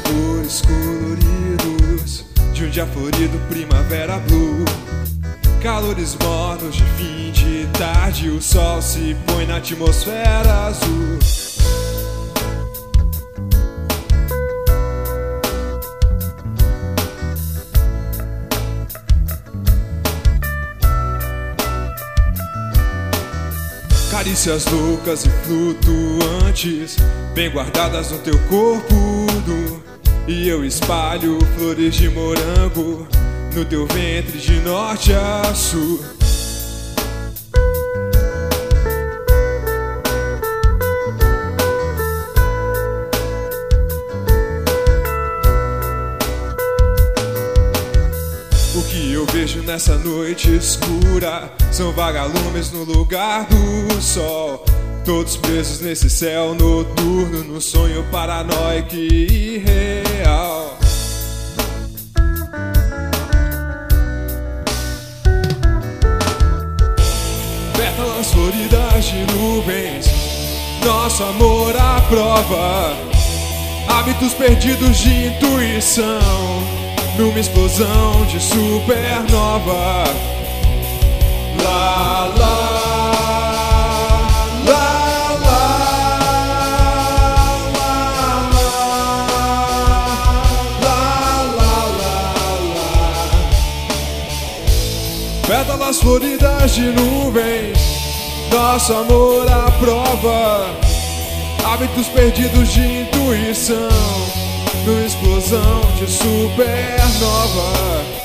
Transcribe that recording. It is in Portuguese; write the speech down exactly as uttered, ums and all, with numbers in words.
sabores coloridos de um dia florido, primavera blue. Calores mornos de fim de tarde, o sol se põe na atmosfera azul. Carícias loucas e flutuantes, bem guardadas no teu corpo nu. E eu espalho flores de morango no teu ventre de norte a sul. O que eu vejo nessa noite escura são vagalumes no lugar do sol, todos presos nesse céu noturno, num sonho paranoico e irreal. Pétalas floridas de nuvens, nosso amor à prova. Hábitos perdidos de intuição, numa explosão de supernova. Lá, lá, lá, lá, lá, lá, lá, lá. Pétalas floridas de nuvens, nosso amor à prova. Hábitos perdidos de intuição, numa explosão de supernova.